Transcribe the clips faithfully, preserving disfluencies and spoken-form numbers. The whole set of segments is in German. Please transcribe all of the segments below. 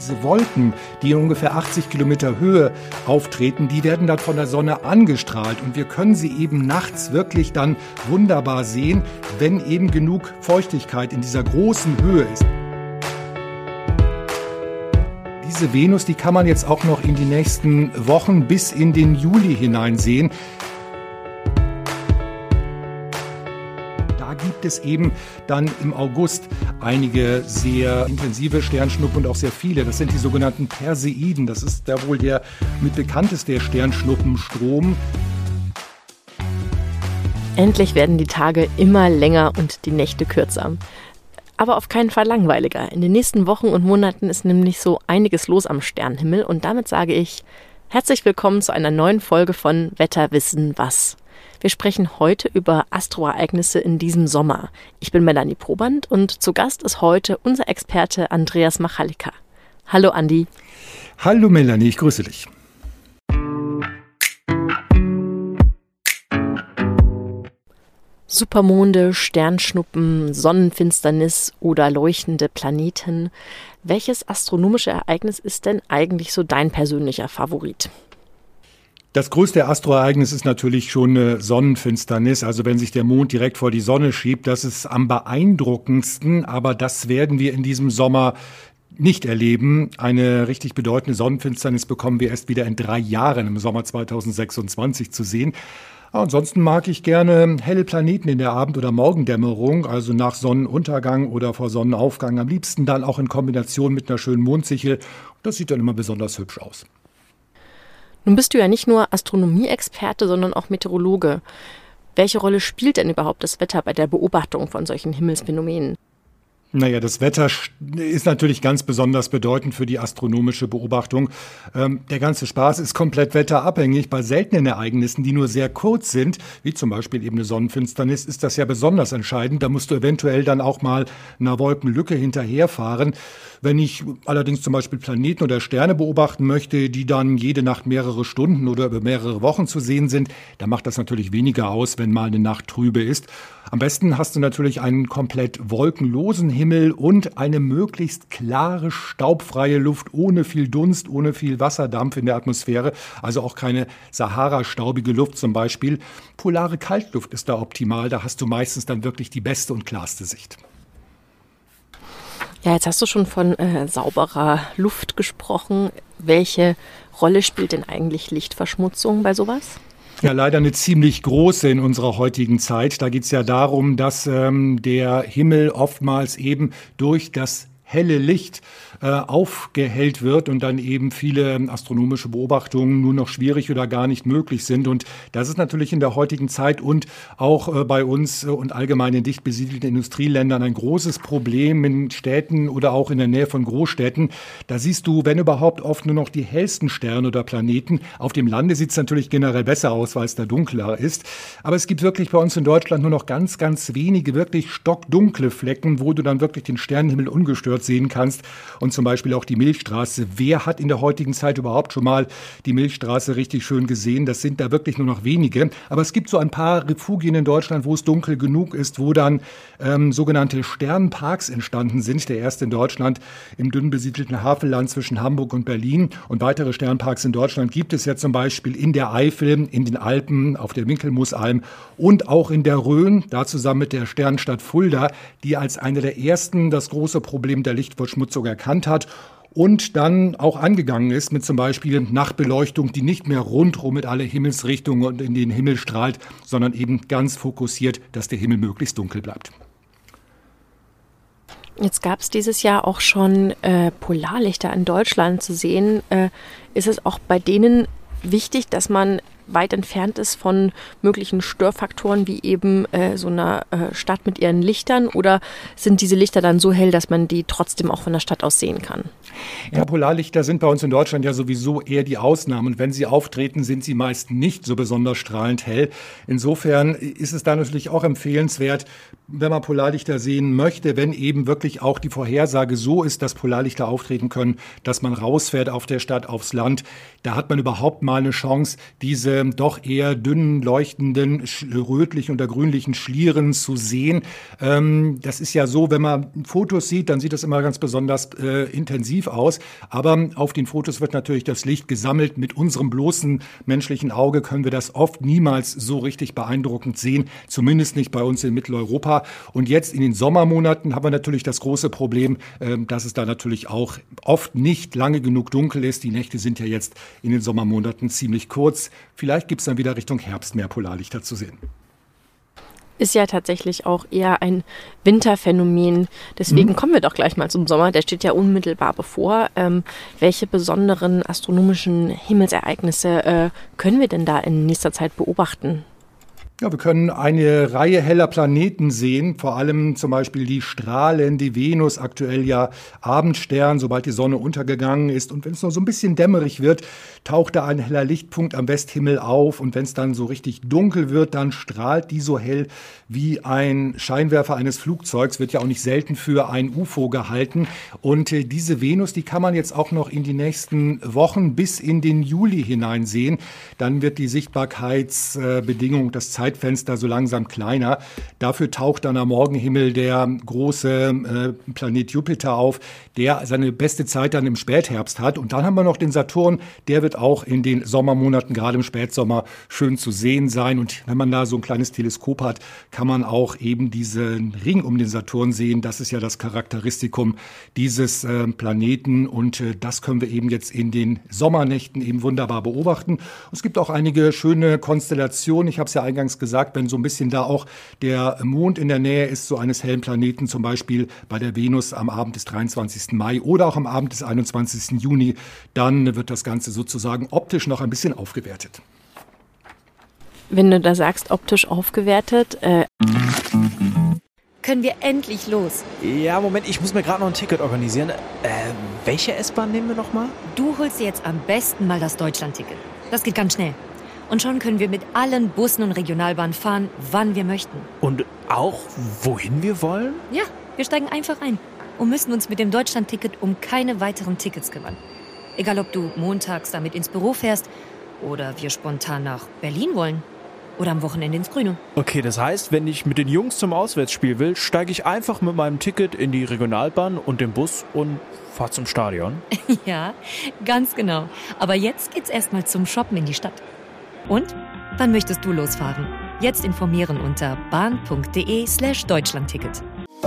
Diese Wolken, die in ungefähr achtzig Kilometer Höhe auftreten, die werden dann von der Sonne angestrahlt und wir können sie eben nachts wirklich dann wunderbar sehen, wenn eben genug Feuchtigkeit in dieser großen Höhe ist. Diese Venus, die kann man jetzt auch noch in die nächsten Wochen bis in den Juli hinein sehen. Da gibt es eben dann im August einige sehr intensive Sternschnuppen und auch sehr viele. Das sind die sogenannten Perseiden. Das ist da wohl der mit bekannteste Sternschnuppenstrom. Endlich werden die Tage immer länger und die Nächte kürzer. Aber auf keinen Fall langweiliger. In den nächsten Wochen und Monaten ist nämlich so einiges los am Sternenhimmel. Und damit sage ich herzlich willkommen zu einer neuen Folge von Wetter wissen was. Wir sprechen heute über Astroereignisse in diesem Sommer. Ich bin Melanie Proband und zu Gast ist heute unser Experte Andreas Machalika. Hallo Andi. Hallo Melanie, ich grüße dich. Supermonde, Sternschnuppen, Sonnenfinsternis oder leuchtende Planeten. Welches astronomische Ereignis ist denn eigentlich so dein persönlicher Favorit? Das größte Astroereignis ist natürlich schon eine Sonnenfinsternis, also wenn sich der Mond direkt vor die Sonne schiebt, das ist am beeindruckendsten, aber das werden wir in diesem Sommer nicht erleben. Eine richtig bedeutende Sonnenfinsternis bekommen wir erst wieder in drei Jahren im Sommer zweitausendsechsundzwanzig zu sehen. Ansonsten mag ich gerne helle Planeten in der Abend- oder Morgendämmerung, also nach Sonnenuntergang oder vor Sonnenaufgang, am liebsten dann auch in Kombination mit einer schönen Mondsichel. Das sieht dann immer besonders hübsch aus. Nun bist du ja nicht nur Astronomie-Experte, sondern auch Meteorologe. Welche Rolle spielt denn überhaupt das Wetter bei der Beobachtung von solchen Himmelsphänomenen? Naja, das Wetter ist natürlich ganz besonders bedeutend für die astronomische Beobachtung. Ähm, der ganze Spaß ist komplett wetterabhängig. Bei seltenen Ereignissen, die nur sehr kurz sind, wie zum Beispiel eben eine Sonnenfinsternis, ist das ja besonders entscheidend. Da musst du eventuell dann auch mal einer Wolkenlücke hinterherfahren. Wenn ich allerdings zum Beispiel Planeten oder Sterne beobachten möchte, die dann jede Nacht mehrere Stunden oder über mehrere Wochen zu sehen sind, dann macht das natürlich weniger aus, wenn mal eine Nacht trübe ist. Am besten hast du natürlich einen komplett wolkenlosen Himmel und eine möglichst klare, staubfreie Luft ohne viel Dunst, ohne viel Wasserdampf in der Atmosphäre. Also auch keine Sahara-staubige Luft zum Beispiel. Polare Kaltluft ist da optimal. Da hast du meistens dann wirklich die beste und klarste Sicht. Ja, jetzt hast du schon von äh, sauberer Luft gesprochen. Welche Rolle spielt denn eigentlich Lichtverschmutzung bei sowas? Ja, leider eine ziemlich große in unserer heutigen Zeit. Da geht es ja darum, dass ähm, der Himmel oftmals eben durch das helle Licht äh, aufgehellt wird und dann eben viele astronomische Beobachtungen nur noch schwierig oder gar nicht möglich sind. Und das ist natürlich in der heutigen Zeit und auch äh, bei uns äh, und allgemein in dicht besiedelten Industrieländern ein großes Problem in Städten oder auch in der Nähe von Großstädten. Da siehst du, wenn überhaupt, oft nur noch die hellsten Sterne oder Planeten. Auf dem Lande sieht es natürlich generell besser aus, weil es da dunkler ist. Aber es gibt wirklich bei uns in Deutschland nur noch ganz, ganz wenige wirklich stockdunkle Flecken, wo du dann wirklich den Sternenhimmel ungestört sehen kannst und zum Beispiel auch die Milchstraße. Wer hat in der heutigen Zeit überhaupt schon mal die Milchstraße richtig schön gesehen? Das sind da wirklich nur noch wenige. Aber es gibt so ein paar Refugien in Deutschland, wo es dunkel genug ist, wo dann ähm, sogenannte Sternparks entstanden sind. Der erste in Deutschland im dünn besiedelten Havelland zwischen Hamburg und Berlin. Und weitere Sternparks in Deutschland gibt es ja zum Beispiel in der Eifel, in den Alpen, auf der Winkelmusalm und auch in der Rhön, da zusammen mit der Sternstadt Fulda, die als eine der ersten das große Problem der Lichtverschmutzung erkannt hat und dann auch angegangen ist mit zum Beispiel Nachtbeleuchtung, die nicht mehr rundherum mit alle Himmelsrichtungen und in den Himmel strahlt, sondern eben ganz fokussiert, dass der Himmel möglichst dunkel bleibt. Jetzt gab es dieses Jahr auch schon äh, Polarlichter in Deutschland zu sehen. Äh, ist es auch bei denen wichtig, dass man weit entfernt ist von möglichen Störfaktoren wie eben äh, so einer äh, Stadt mit ihren Lichtern, oder sind diese Lichter dann so hell, dass man die trotzdem auch von der Stadt aus sehen kann? Ja, Polarlichter sind bei uns in Deutschland ja sowieso eher die Ausnahme und wenn sie auftreten, sind sie meist nicht so besonders strahlend hell. Insofern ist es da natürlich auch empfehlenswert, wenn man Polarlichter sehen möchte, wenn eben wirklich auch die Vorhersage so ist, dass Polarlichter auftreten können, dass man rausfährt auf der Stadt, aufs Land, da hat man überhaupt mal eine Chance, diese äh, doch eher dünnen, leuchtenden, rötlichen oder grünlichen Schlieren zu sehen. Ähm, das ist ja so, wenn man Fotos sieht, dann sieht das immer ganz besonders äh, intensiv aus. Aber auf den Fotos wird natürlich das Licht gesammelt. Mit unserem bloßen menschlichen Auge können wir das oft niemals so richtig beeindruckend sehen, zumindest nicht bei uns in Mitteleuropa. Und jetzt in den Sommermonaten haben wir natürlich das große Problem, äh, dass es da natürlich auch oft nicht lange genug dunkel ist. Die Nächte sind ja jetzt in den Sommermonaten ziemlich kurz. Vielleicht gibt es dann wieder Richtung Herbst mehr Polarlichter zu sehen. Ist ja tatsächlich auch eher ein Winterphänomen. Deswegen mhm. kommen wir doch gleich mal zum Sommer. Der steht ja unmittelbar bevor. Ähm, welche besonderen astronomischen Himmelsereignisse äh, können wir denn da in nächster Zeit beobachten? Ja, wir können eine Reihe heller Planeten sehen, vor allem zum Beispiel die Strahlen, die Venus, aktuell ja Abendstern, sobald die Sonne untergegangen ist. Und wenn es noch so ein bisschen dämmerig wird, taucht da ein heller Lichtpunkt am Westhimmel auf. Und wenn es dann so richtig dunkel wird, dann strahlt die so hell wie ein Scheinwerfer eines Flugzeugs. Wird ja auch nicht selten für ein U F O gehalten. Und äh, diese Venus, die kann man jetzt auch noch in die nächsten Wochen bis in den Juli hinein sehen. Dann wird die Sichtbarkeitsbedingung, das Zeit Fenster so langsam kleiner. Dafür taucht dann am Morgenhimmel der große äh, Planet Jupiter auf, der seine beste Zeit dann im Spätherbst hat. Und dann haben wir noch den Saturn, der wird auch in den Sommermonaten, gerade im Spätsommer, schön zu sehen sein. Und wenn man da so ein kleines Teleskop hat, kann man auch eben diesen Ring um den Saturn sehen. Das ist ja das Charakteristikum dieses äh, Planeten. Und äh, das können wir eben jetzt in den Sommernächten eben wunderbar beobachten. Und es gibt auch einige schöne Konstellationen. Ich habe es ja eingangs gesagt, wenn so ein bisschen da auch der Mond in der Nähe ist, so eines hellen Planeten, zum Beispiel bei der Venus am Abend des dreiundzwanzigsten Mai oder auch am Abend des einundzwanzigsten Juni, dann wird das Ganze sozusagen optisch noch ein bisschen aufgewertet. Wenn du da sagst, optisch aufgewertet, äh können wir endlich los. Ja, Moment, ich muss mir gerade noch ein Ticket organisieren. Äh, welche S-Bahn nehmen wir nochmal? Du holst dir jetzt am besten mal das Deutschland-Ticket. Das geht ganz schnell. Und schon können wir mit allen Bussen und Regionalbahnen fahren, wann wir möchten. Und auch, wohin wir wollen? Ja, wir steigen einfach ein und müssen uns mit dem Deutschland-Ticket um keine weiteren Tickets kümmern. Egal, ob du montags damit ins Büro fährst oder wir spontan nach Berlin wollen oder am Wochenende ins Grüne. Okay, das heißt, wenn ich mit den Jungs zum Auswärtsspiel will, steige ich einfach mit meinem Ticket in die Regionalbahn und den Bus und fahre zum Stadion. Ja, ganz genau. Aber jetzt geht's erstmal zum Shoppen in die Stadt. Und wann möchtest du losfahren? Jetzt informieren unter bahn.de slash Deutschlandticket.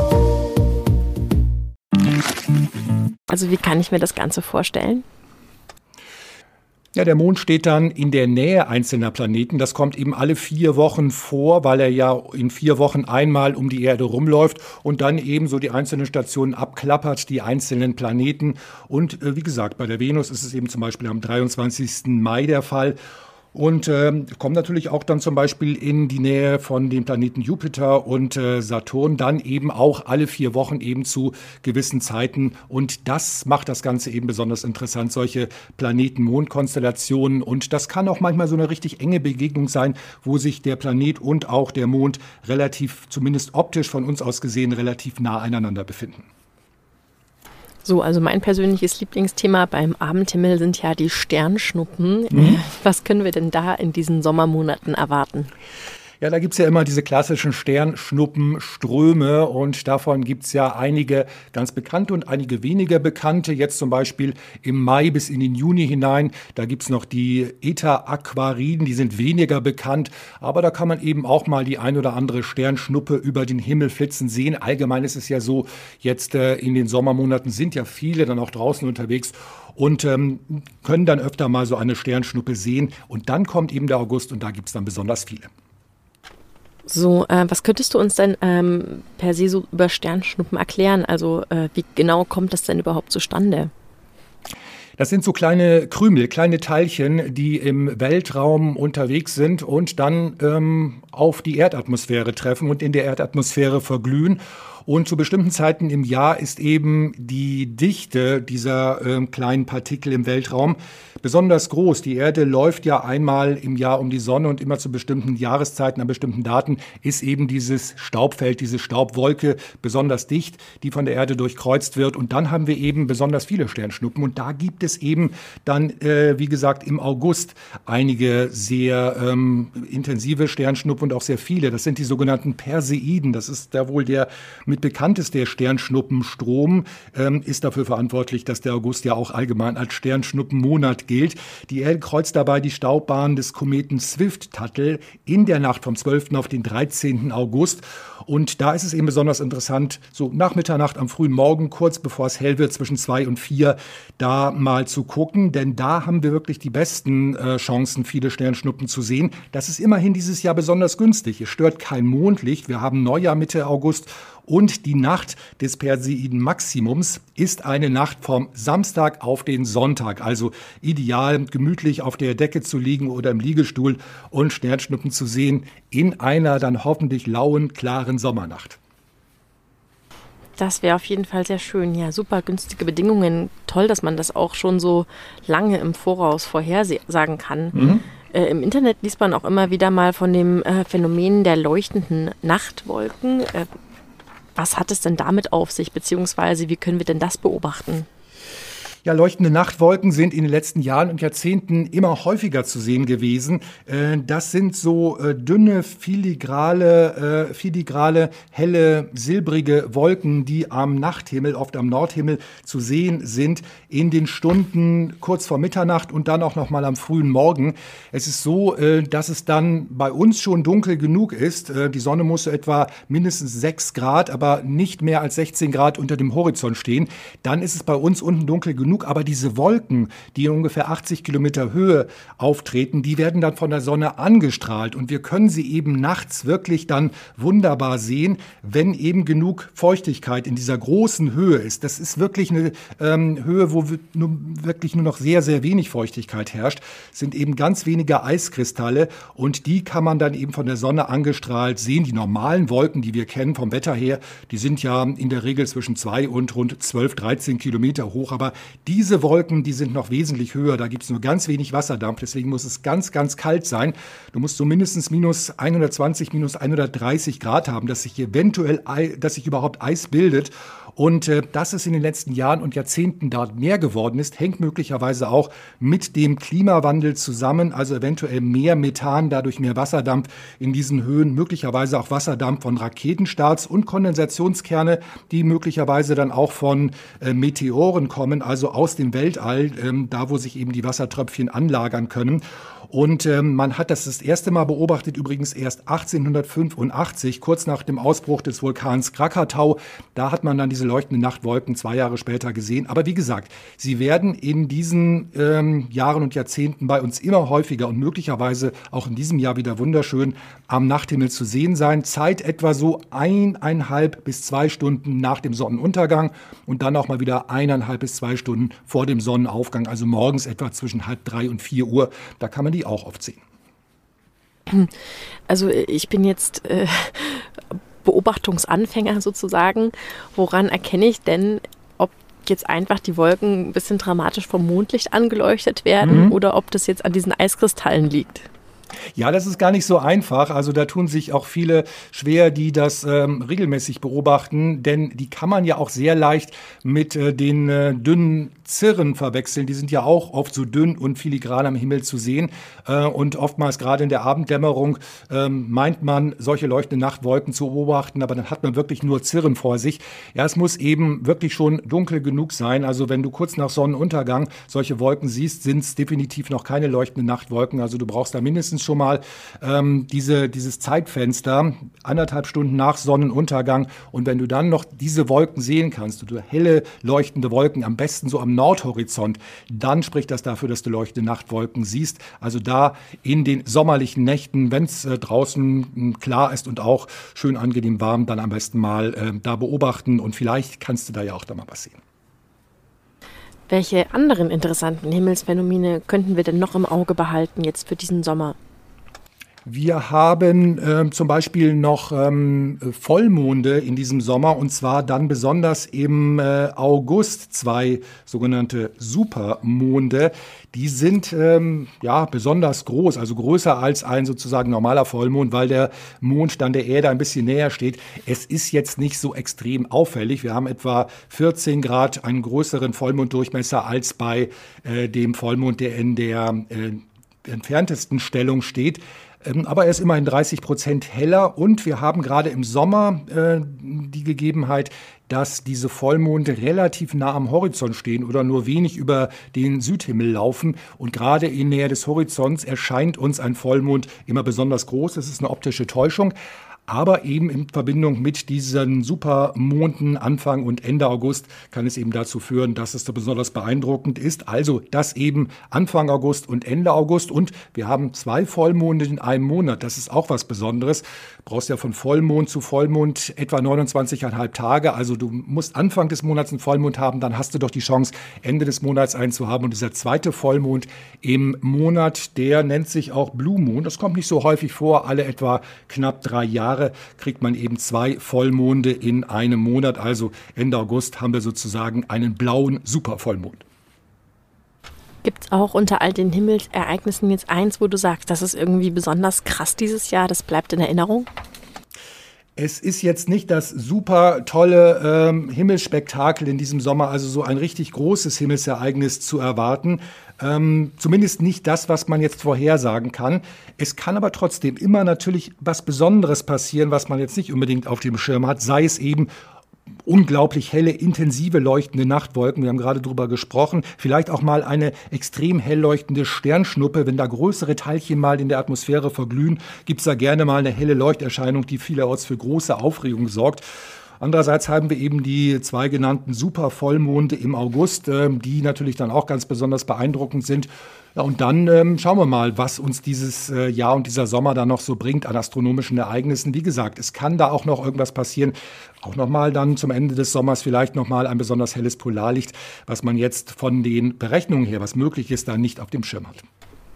Also wie kann ich mir das Ganze vorstellen? Ja, der Mond steht dann in der Nähe einzelner Planeten. Das kommt eben alle vier Wochen vor, weil er ja in vier Wochen einmal um die Erde rumläuft und dann eben so die einzelnen Stationen abklappert, die einzelnen Planeten. Und äh, wie gesagt, bei der Venus ist es eben zum Beispiel am dreiundzwanzigsten Mai der Fall. Und äh, kommt natürlich auch dann zum Beispiel in die Nähe von den Planeten Jupiter und äh, Saturn, dann eben auch alle vier Wochen eben zu gewissen Zeiten. Und das macht das Ganze eben besonders interessant, solche Planeten-Mond-Konstellationen. Und das kann auch manchmal so eine richtig enge Begegnung sein, wo sich der Planet und auch der Mond relativ, zumindest optisch von uns aus gesehen, relativ nah aneinander befinden. So, also mein persönliches Lieblingsthema beim Abendhimmel sind ja die Sternschnuppen. Mhm. Was können wir denn da in diesen Sommermonaten erwarten? Ja, da gibt's ja immer diese klassischen Sternschnuppenströme und davon gibt's ja einige ganz bekannte und einige weniger bekannte. Jetzt zum Beispiel im Mai bis in den Juni hinein, da gibt's noch die Eta Aquariden, die sind weniger bekannt, aber da kann man eben auch mal die ein oder andere Sternschnuppe über den Himmel flitzen sehen. Allgemein ist es ja so, jetzt äh, in den Sommermonaten sind ja viele dann auch draußen unterwegs und ähm, können dann öfter mal so eine Sternschnuppe sehen. Und dann kommt eben der August und da gibt's dann besonders viele. So, äh, was könntest du uns denn ähm, per se so über Sternschnuppen erklären? Also äh, wie genau kommt das denn überhaupt zustande? Das sind so kleine Krümel, kleine Teilchen, die im Weltraum unterwegs sind und dann ähm, auf die Erdatmosphäre treffen und in der Erdatmosphäre verglühen. Und zu bestimmten Zeiten im Jahr ist eben die Dichte dieser äh, kleinen Partikel im Weltraum besonders groß. Die Erde läuft ja einmal im Jahr um die Sonne und immer zu bestimmten Jahreszeiten, an bestimmten Daten ist eben dieses Staubfeld, diese Staubwolke besonders dicht, die von der Erde durchkreuzt wird. Und dann haben wir eben besonders viele Sternschnuppen. Und da gibt es eben dann, äh, wie gesagt, im August einige sehr ähm, intensive Sternschnuppen und auch sehr viele. Das sind die sogenannten Perseiden. Das ist da wohl der mit bekannteste Sternschnuppenstrom, ähm, ist dafür verantwortlich, dass der August ja auch allgemein als Sternschnuppenmonat gilt. Die Erde kreuzt dabei die Staubbahn des Kometen Swift-Tuttle in der Nacht vom zwölften auf den dreizehnten August. Und da ist es eben besonders interessant, so nach Mitternacht am frühen Morgen, kurz bevor es hell wird, zwischen zwei und vier, da mal zu gucken. Denn da haben wir wirklich die besten äh, Chancen, viele Sternschnuppen zu sehen. Das ist immerhin dieses Jahr besonders günstig. Es stört kein Mondlicht. Wir haben Neujahr Mitte August. Und die Nacht des Perseiden-Maximums ist eine Nacht vom Samstag auf den Sonntag. Also ideal, gemütlich auf der Decke zu liegen oder im Liegestuhl und Sternschnuppen zu sehen in einer dann hoffentlich lauen, klaren Sommernacht. Das wäre auf jeden Fall sehr schön. Ja, super günstige Bedingungen. Toll, dass man das auch schon so lange im Voraus vorhersagen kann. Mhm. Äh, Im Internet liest man auch immer wieder mal von dem äh, Phänomen der leuchtenden Nachtwolken. Äh, Was hat es denn damit auf sich, beziehungsweise wie können wir denn das beobachten? Ja, leuchtende Nachtwolken sind in den letzten Jahren und Jahrzehnten immer häufiger zu sehen gewesen. Das sind so dünne, filigrale, filigrale, helle, silbrige Wolken, die am Nachthimmel, oft am Nordhimmel zu sehen sind, in den Stunden kurz vor Mitternacht und dann auch noch mal am frühen Morgen. Es ist so, dass es dann bei uns schon dunkel genug ist. Die Sonne muss so etwa mindestens sechs Grad, aber nicht mehr als sechzehn Grad unter dem Horizont stehen. Dann ist es bei uns unten dunkel genug. Aber diese Wolken, die in ungefähr achtzig Kilometer Höhe auftreten, die werden dann von der Sonne angestrahlt. Und wir können sie eben nachts wirklich dann wunderbar sehen, wenn eben genug Feuchtigkeit in dieser großen Höhe ist. Das ist wirklich eine ähm, Höhe, wo nur, wirklich nur noch sehr, sehr wenig Feuchtigkeit herrscht. Es sind eben ganz wenige Eiskristalle und die kann man dann eben von der Sonne angestrahlt sehen. Die normalen Wolken, die wir kennen vom Wetter her, die sind ja in der Regel zwischen zwei und rund zwölf, dreizehn Kilometer hoch. Aber diese Wolken, die sind noch wesentlich höher. Da gibt es nur ganz wenig Wasserdampf. Deswegen muss es ganz, ganz kalt sein. Du musst so mindestens minus hundertzwanzig, minus hundertdreißig Grad haben, dass sich eventuell, dass sich überhaupt Eis bildet. Und äh, dass es in den letzten Jahren und Jahrzehnten dort mehr geworden ist, hängt möglicherweise auch mit dem Klimawandel zusammen. Also eventuell mehr Methan, dadurch mehr Wasserdampf in diesen Höhen, möglicherweise auch Wasserdampf von Raketenstarts und Kondensationskerne, die möglicherweise dann auch von äh, Meteoren kommen, also aus dem Weltall, ähm, da wo sich eben die Wassertröpfchen anlagern können. Und ähm, man hat das das erste Mal beobachtet, übrigens erst achtzehnhundertfünfundachtzig, kurz nach dem Ausbruch des Vulkans Krakatau. Da hat man dann diese leuchtenden Nachtwolken zwei Jahre später gesehen. Aber wie gesagt, sie werden in diesen ähm, Jahren und Jahrzehnten bei uns immer häufiger und möglicherweise auch in diesem Jahr wieder wunderschön am Nachthimmel zu sehen sein. Zeit etwa so eineinhalb bis zwei Stunden nach dem Sonnenuntergang und dann auch mal wieder eineinhalb bis zwei Stunden vor dem Sonnenaufgang, also morgens etwa zwischen halb drei und vier Uhr. Da kann man die auch oft sehen. Also ich bin jetzt äh, Beobachtungsanfänger sozusagen. Woran erkenne ich denn, ob jetzt einfach die Wolken ein bisschen dramatisch vom Mondlicht angeleuchtet werden mhm. oder ob das jetzt an diesen Eiskristallen liegt? Ja, das ist gar nicht so einfach. Also da tun sich auch viele schwer, die das ähm, regelmäßig beobachten, denn die kann man ja auch sehr leicht mit äh, den äh, dünnen Zirren verwechseln. Die sind ja auch oft so dünn und filigran am Himmel zu sehen. Äh, und oftmals gerade in der Abenddämmerung äh, meint man, solche leuchtenden Nachtwolken zu beobachten, aber dann hat man wirklich nur Zirren vor sich. Ja, es muss eben wirklich schon dunkel genug sein. Also wenn du kurz nach Sonnenuntergang solche Wolken siehst, sind es definitiv noch keine leuchtenden Nachtwolken. Also du brauchst da mindestens schon mal ähm, diese, dieses Zeitfenster, anderthalb Stunden nach Sonnenuntergang. Und wenn du dann noch diese Wolken sehen kannst, du helle leuchtende Wolken, am besten so am Nordhorizont, dann spricht das dafür, dass du leuchtende Nachtwolken siehst. Also da in den sommerlichen Nächten, wenn es äh, draußen äh, klar ist und auch schön angenehm warm, dann am besten mal äh, da beobachten und vielleicht kannst du da ja auch da mal was sehen. Welche anderen interessanten Himmelsphänomene könnten wir denn noch im Auge behalten jetzt für diesen Sommer? Wir haben ähm, zum Beispiel noch ähm, Vollmonde in diesem Sommer und zwar dann besonders im äh, August zwei sogenannte Supermonde. Die sind ähm, ja besonders groß, also größer als ein sozusagen normaler Vollmond, weil der Mond dann der Erde ein bisschen näher steht. Es ist jetzt nicht so extrem auffällig. Wir haben etwa vierzehn Grad einen größeren Vollmonddurchmesser als bei äh, dem Vollmond, der in der äh, entferntesten Stellung steht. Aber er ist immerhin dreißig Prozent heller und wir haben gerade im Sommer äh, die Gegebenheit, dass diese Vollmonde relativ nah am Horizont stehen oder nur wenig über den Südhimmel laufen. Und gerade in Nähe des Horizonts erscheint uns ein Vollmond immer besonders groß. Das ist eine optische Täuschung. Aber eben in Verbindung mit diesen Supermonden Anfang und Ende August kann es eben dazu führen, dass es so besonders beeindruckend ist. Also das eben Anfang August und Ende August. Und wir haben zwei Vollmonde in einem Monat. Das ist auch was Besonderes. Du brauchst ja von Vollmond zu Vollmond etwa neunundzwanzig Komma fünf Tage. Also du musst Anfang des Monats einen Vollmond haben, dann hast du doch die Chance, Ende des Monats einen zu haben. Und dieser zweite Vollmond im Monat, der nennt sich auch Blue Moon. Das kommt nicht so häufig vor, alle etwa knapp drei Jahre. Kriegt man eben zwei Vollmonde in einem Monat. Also Ende August haben wir sozusagen einen blauen Supervollmond. Gibt es auch unter all den Himmelsereignissen jetzt eins, wo du sagst, das ist irgendwie besonders krass dieses Jahr, das bleibt in Erinnerung? Es ist jetzt nicht das super tolle ähm, Himmelsspektakel in diesem Sommer, also so ein richtig großes Himmelsereignis zu erwarten. Ähm, zumindest nicht das, was man jetzt vorhersagen kann. Es kann aber trotzdem immer natürlich was Besonderes passieren, was man jetzt nicht unbedingt auf dem Schirm hat, sei es eben unglaublich helle, intensive leuchtende Nachtwolken. Wir haben gerade drüber gesprochen. Vielleicht auch mal eine extrem hell leuchtende Sternschnuppe. Wenn da größere Teilchen mal in der Atmosphäre verglühen, gibt es da gerne mal eine helle Leuchterscheinung, die vielerorts für große Aufregung sorgt. Andererseits haben wir eben die zwei genannten Supervollmonde im August, die natürlich dann auch ganz besonders beeindruckend sind. Ja, und dann ähm, schauen wir mal, was uns dieses äh, Jahr und dieser Sommer dann noch so bringt an astronomischen Ereignissen. Wie gesagt, es kann da auch noch irgendwas passieren. Auch nochmal dann zum Ende des Sommers vielleicht nochmal ein besonders helles Polarlicht, was man jetzt von den Berechnungen her, was möglich ist, da nicht auf dem Schirm hat.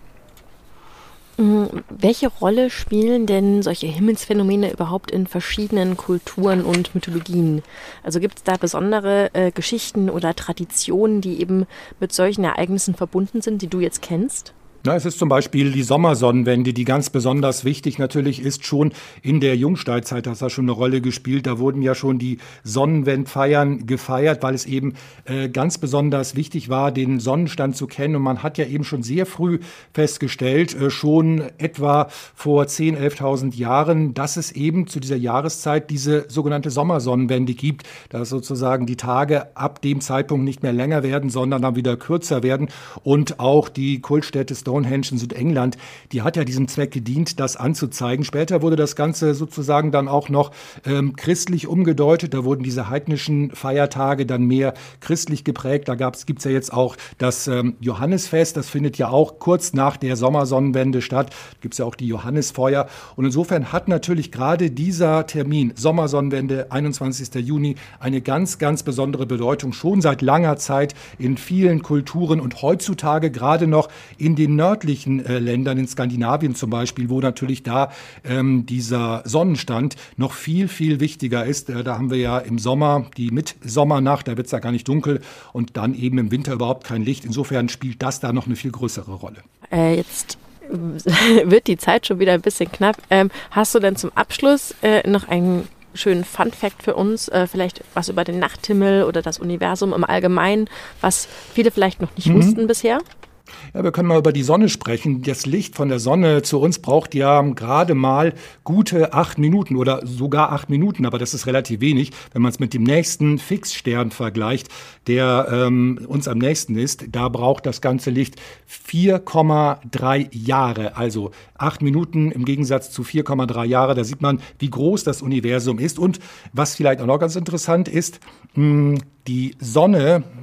Welche Rolle spielen denn solche Himmelsphänomene überhaupt in verschiedenen Kulturen und Mythologien? Also gibt es da besondere äh, Geschichten oder Traditionen, die eben mit solchen Ereignissen verbunden sind, die du jetzt kennst? Na, es ist zum Beispiel die Sommersonnenwende, die ganz besonders wichtig natürlich ist. Schon in der Jungsteinzeit hat das schon eine Rolle gespielt. Da wurden ja schon die Sonnenwendfeiern gefeiert, weil es eben äh, ganz besonders wichtig war, den Sonnenstand zu kennen. Und man hat ja eben schon sehr früh festgestellt, äh, schon etwa vor zehntausend, elftausend Jahren, dass es eben zu dieser Jahreszeit diese sogenannte Sommersonnenwende gibt, dass sozusagen die Tage ab dem Zeitpunkt nicht mehr länger werden, sondern dann wieder kürzer werden. Und auch die Kultstätte Stonehenge in Südengland, die hat ja diesem Zweck gedient, das anzuzeigen. Später wurde das Ganze sozusagen dann auch noch ähm, christlich umgedeutet. Da wurden diese heidnischen Feiertage dann mehr christlich geprägt. Da gibt es ja jetzt auch das ähm, Johannisfest. Das findet ja auch kurz nach der Sommersonnenwende statt. Da gibt es ja auch die Johannisfeuer. Und insofern hat natürlich gerade dieser Termin, Sommersonnenwende, einundzwanzigster Juni, eine ganz, ganz besondere Bedeutung. Schon seit langer Zeit in vielen Kulturen und heutzutage gerade noch in den nördlichen äh, Ländern, in Skandinavien zum Beispiel, wo natürlich da ähm, dieser Sonnenstand noch viel, viel wichtiger ist. Äh, da haben wir ja im Sommer die Mitsommernacht, da wird es ja gar nicht dunkel und dann eben im Winter überhaupt kein Licht. Insofern spielt das da noch eine viel größere Rolle. Äh, jetzt wird die Zeit schon wieder ein bisschen knapp. Ähm, hast du denn zum Abschluss äh, noch einen schönen Fun-Fact für uns, äh, vielleicht was über den Nachthimmel oder das Universum im Allgemeinen, was viele vielleicht noch nicht mhm. wussten bisher? Ja, wir können mal über die Sonne sprechen. Das Licht von der Sonne zu uns braucht ja gerade mal gute acht Minuten oder sogar acht Minuten, aber das ist relativ wenig, wenn man es mit dem nächsten Fixstern vergleicht, der ähm, uns am nächsten ist. Da braucht das ganze Licht vier Komma drei Jahre, also acht Minuten im Gegensatz zu vier Komma drei Jahre. Da sieht man, wie groß das Universum ist. Und was vielleicht auch noch ganz interessant ist, mh, die Sonne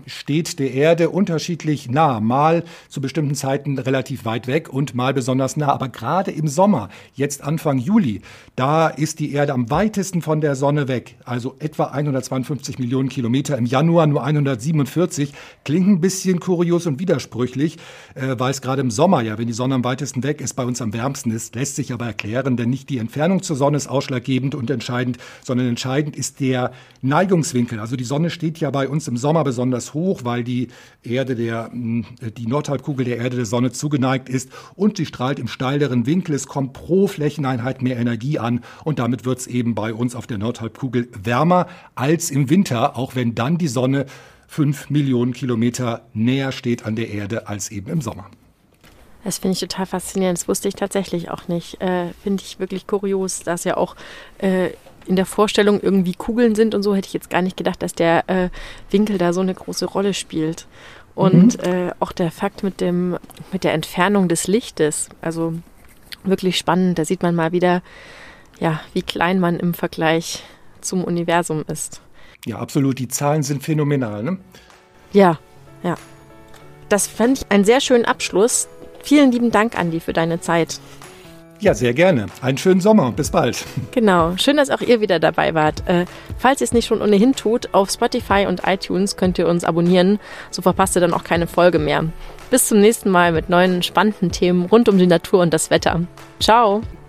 steht der Erde unterschiedlich nah, mal zu bestimmten Zeiten relativ weit weg und mal besonders nah. Aber gerade im Sommer, jetzt Anfang Juli, da ist die Erde am weitesten von der Sonne weg, also etwa hundertzweiundfünfzig Millionen Kilometer, im Januar nur hundertsiebenundvierzig. Klingt ein bisschen kurios und widersprüchlich, äh, weil es gerade im Sommer, ja, wenn die Sonne am weitesten weg ist, bei uns am wärmsten ist, lässt sich aber erklären, denn nicht die Entfernung zur Sonne ist ausschlaggebend und entscheidend, sondern entscheidend ist der Neigungswinkel. Also die Sonne steht ja bei uns im Sommer besonders hoch, weil die Erde der, die Nordhalbkugel der Erde der Sonne zugeneigt ist und sie strahlt im steileren Winkel. Es kommt pro Flächeneinheit mehr Energie an und damit wird es eben bei uns auf der Nordhalbkugel wärmer als im Winter, auch wenn dann die Sonne fünf Millionen Kilometer näher steht an der Erde als eben im Sommer. Das finde ich total faszinierend. Das wusste ich tatsächlich auch nicht. Äh, finde ich wirklich kurios, dass ja auch äh, in der Vorstellung irgendwie Kugeln sind und so. Hätte ich jetzt gar nicht gedacht, dass der äh, Winkel da so eine große Rolle spielt. Und mhm. äh, auch der Fakt mit dem mit der Entfernung des Lichtes. Also wirklich spannend. Da sieht man mal wieder, ja, wie klein man im Vergleich zum Universum ist. Ja, absolut. Die Zahlen sind phänomenal, ne? Ja, ja. Das fand ich einen sehr schönen Abschluss. Vielen lieben Dank, Andi, für deine Zeit. Ja, sehr gerne. Einen schönen Sommer und bis bald. Genau. Schön, dass auch ihr wieder dabei wart. Äh, falls ihr es nicht schon ohnehin tut, auf Spotify und iTunes könnt ihr uns abonnieren. So verpasst ihr dann auch keine Folge mehr. Bis zum nächsten Mal mit neuen spannenden Themen rund um die Natur und das Wetter. Ciao.